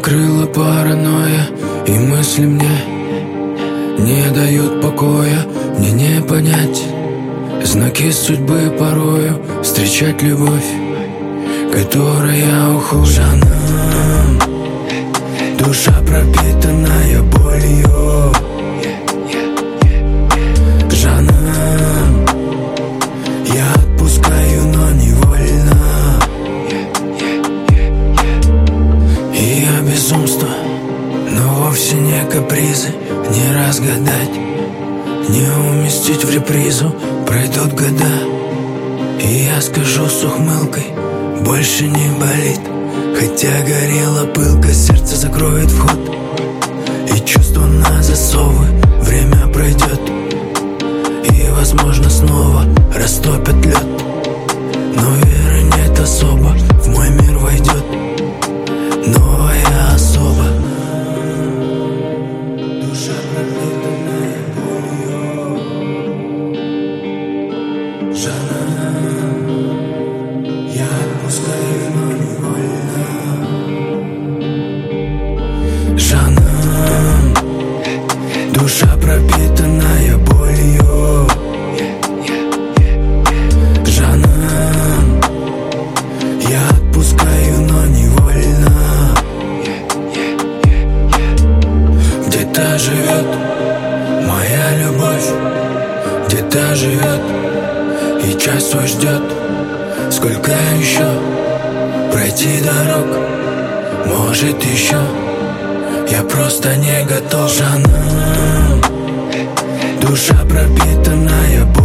накрыла паранойя, и мысли мне не дают покоя. Мне не понять знаки судьбы порою, встречать любовь, которая уходит. Жаным, душа пропитанная болью. Жаным, я отпускаю, но невольно. И я безумство, но вовсе не капризы. Не разгадать, не уместить в репризу. Пройдут года, и я скажу с ухмылкой: больше не болит. Хотя горела пылка, сердце закроет вход, и чувства на засовы. Время пройдет, и возможно снова растопят лед. Но веры нет особо, в мой мир войдет новая особа. Душа пропитанная болью. Жаным, я отпускаю, но невольно. Жаным, душа пропитанная болью. Жаным, я отпускаю, но невольно. Где-то живет моя любовь, где-то живет и час свой ждет. Сколько еще пройти дорог, может еще я просто не готов. Жаным, душа пропитанная болью.